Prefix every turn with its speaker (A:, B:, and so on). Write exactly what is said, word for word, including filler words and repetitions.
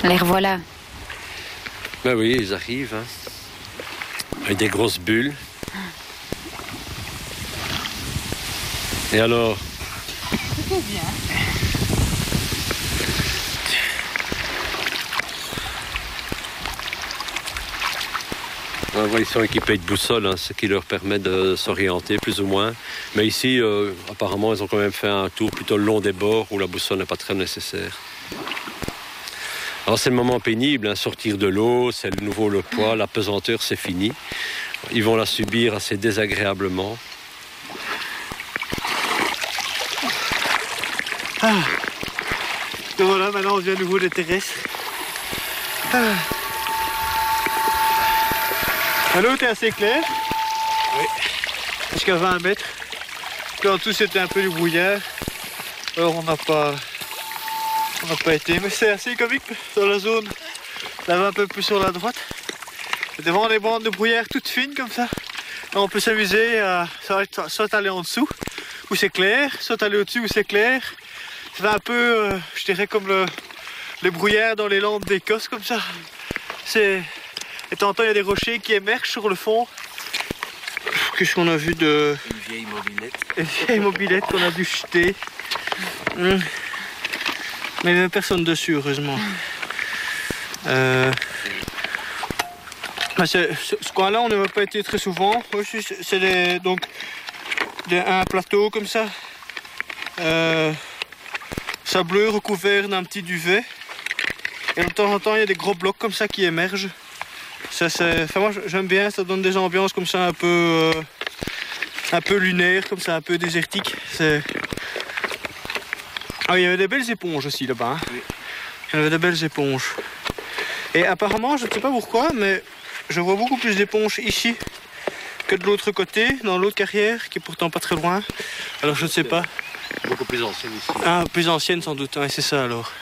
A: Les revoilà.
B: Ben oui, ils arrivent. Hein. Avec des grosses bulles. Et alors?
C: C'était bien.
B: Ouais, ils sont équipés de boussoles, hein, ce qui leur permet de s'orienter plus ou moins. Mais ici, euh, apparemment, ils ont quand même fait un tour plutôt le long des bords où la boussole n'est pas très nécessaire. Alors c'est le moment pénible, hein, sortir de l'eau, c'est de nouveau le poids, la pesanteur, c'est fini. Ils vont la subir assez désagréablement.
D: Ah. Et voilà, maintenant on vient à nouveau des terrestres. Ah. L'eau était assez claire. Oui. Jusqu'à vingt mètres. Puis en tout c'était un peu du brouillard. Alors on n'a pas... On n'a pas été, mais c'est assez comique dans la zone. Là-bas un peu plus sur la droite. C'est devant des bandes de brouillard toutes fines comme ça. Et on peut s'amuser à soit aller en dessous où c'est clair, soit aller au-dessus où c'est clair. C'est un peu, euh, je dirais, comme le, les brouillards dans les landes d'Écosse comme ça. C'est... Et de temps en temps il y a des rochers qui émergent sur le fond. Qu'est-ce qu'on a vu de...
B: Une vieille mobilette.
D: Une vieille mobilette qu'on a dû jeter. Hum. Mais il n'y avait personne dessus, heureusement. Euh... Ce, ce coin-là, on n'a pas été très souvent. C'est des, donc des, un plateau comme ça, euh, sableux recouvert d'un petit duvet. Et de temps en temps, il y a des gros blocs comme ça qui émergent. Ça, enfin, moi, j'aime bien, ça donne des ambiances comme ça un peu, euh, un peu lunaires, comme ça, un peu désertiques. Ah, il y avait des belles éponges aussi là-bas. Hein. Oui. Il y avait des belles éponges. Et apparemment, je ne sais pas pourquoi, mais je vois beaucoup plus d'éponges ici que de l'autre côté, dans l'autre carrière, qui est pourtant pas très loin. Alors je ne sais pas.
B: Beaucoup plus ancienne ici.
D: Ah, plus ancienne sans doute, ouais, c'est ça alors.